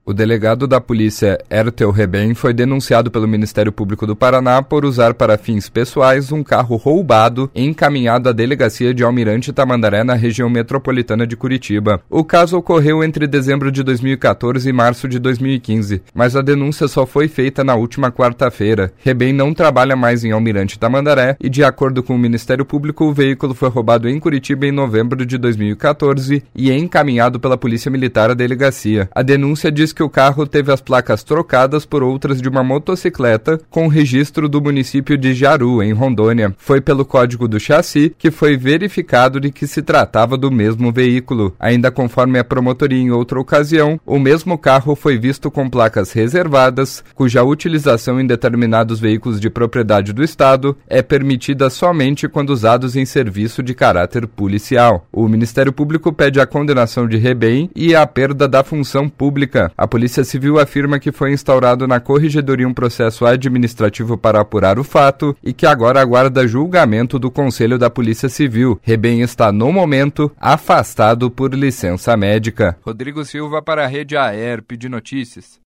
O delegado da polícia, Ertel Rebem, foi denunciado pelo Ministério Público do Paraná por usar para fins pessoais um carro roubado e encaminhado à delegacia de Almirante Tamandaré, na região metropolitana de Curitiba. O caso ocorreu entre dezembro de 2014 e março de 2015, mas a denúncia só foi feita na última quarta-feira. Rebem não trabalha mais em Almirante Tamandaré e, de acordo com o Ministério Público, o veículo foi roubado em Curitiba em novembro de 2014 e é encaminhado pela Polícia Militar à delegacia. A denúncia diz que o carro teve as placas trocadas por outras de uma motocicleta com registro do município de Jaru, em Rondônia. Foi pelo código do chassi que foi verificado de que se tratava do mesmo veículo. Ainda conforme a promotoria em outra ocasião, o mesmo carro foi visto com placas reservadas, cuja utilização em determinados veículos de propriedade do Estado é permitida somente quando usados em serviço de caráter policial. O Ministério Público pede a condenação de Rebem e a perda da função pública. A Polícia Civil afirma que foi instaurado na Corregedoria um processo administrativo para apurar o fato e que agora aguarda julgamento do Conselho da Polícia Civil. Rebem está, no momento, afastado por licença médica. Rodrigo Silva para a Rede AERP de Notícias.